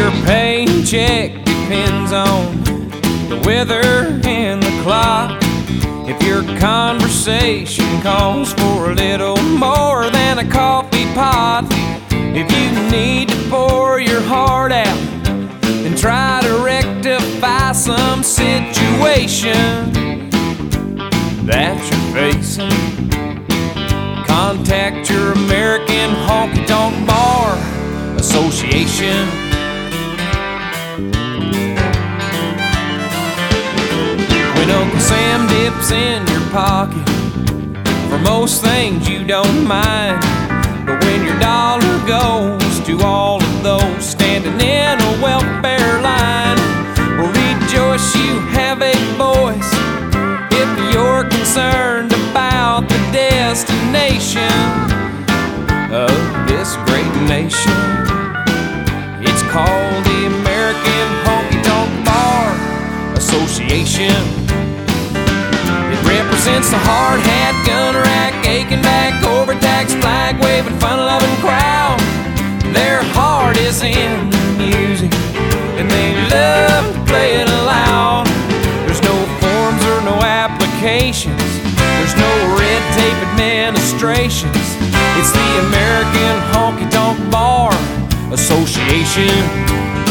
Your paycheck depends on the weather and the clock. If your conversation calls for a little more than a coffee pot, if you need to pour your heart out and try to rectify some situation that you're facing, contact your American Honky Tonk Bar Association. When Uncle Sam dips in your pocket, for most things you don't mind, but when your dollar goes to all of those standing in a welfare line, well, rejoice, you have a voice if you're concerned about the destination of this great nation. It's called the American Honky Tonk Bar Association. Represents the hard hat, gun rack, aching back, overtaxed, flag waving, fun loving crowd. Their heart is in the music and they love to play it loud. There's no forms or no applications, there's no red tape administrations. It's the American Honky Tonk Bar Association.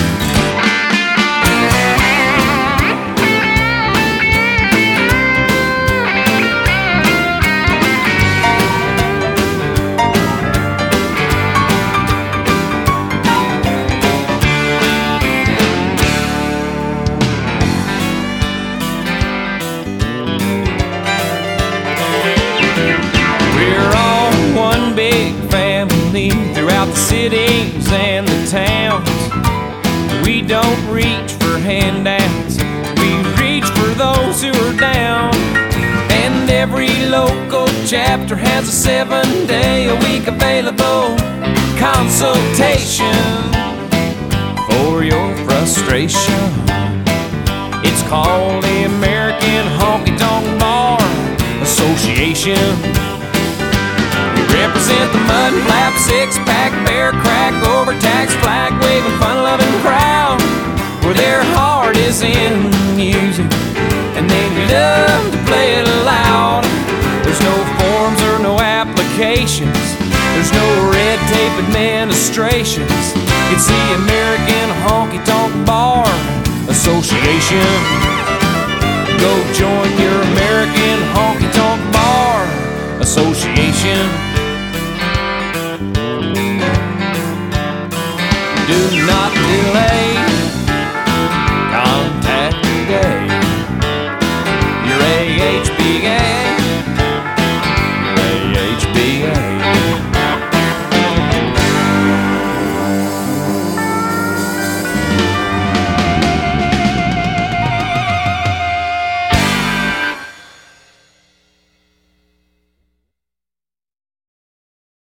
Throughout the cities and the towns, we don't reach for handouts, we reach for those who are down. And every local chapter has a 7-day-a-week available consultation for your frustration. It's called the American Honky Tonk Bar Association. Represent the mud flap, six-pack, bear crack, overtaxed, flag waving, fun-loving crowd, where their heart is in the music and they love to play it loud. There's no forms or no applications, there's no red tape administrations. It's the American Honky Tonk Bar Association. Go join your American Honky Tonk Bar Association. Do not delay.